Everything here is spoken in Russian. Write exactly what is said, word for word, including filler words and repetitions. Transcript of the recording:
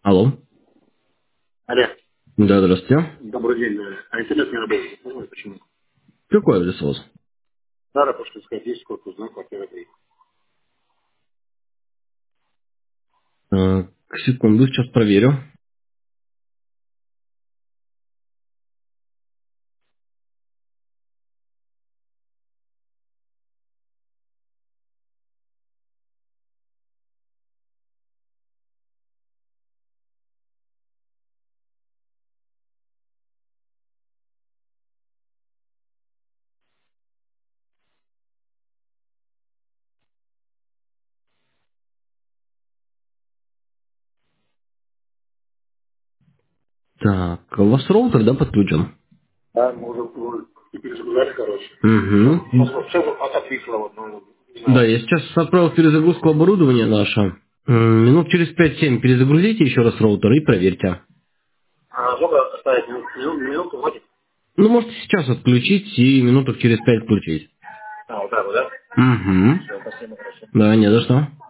Алло. Алло. Да, здравствуйте. Добрый день. А интернет не работает. Не знаю почему. Какой адрес у вас? Надо просто сказать, есть корпус, да, квартира три. Так, секунду, сейчас проверю. Так, у вас роутер, да, подключен? Да, мы уже уже перезагружали, короче. Угу. Все, все отвисло, вот, ну, не Да, знаю. я сейчас отправил перезагрузку оборудования наше. М, Минут через пять-семь перезагрузите еще раз роутер и проверьте. А сколько оставить? Минут, минут, минуту хватит? Ну, можете сейчас отключить и минуток через пять включить. А, вот так вот, да? Угу. Все, спасибо, хорошо. Да, не за что.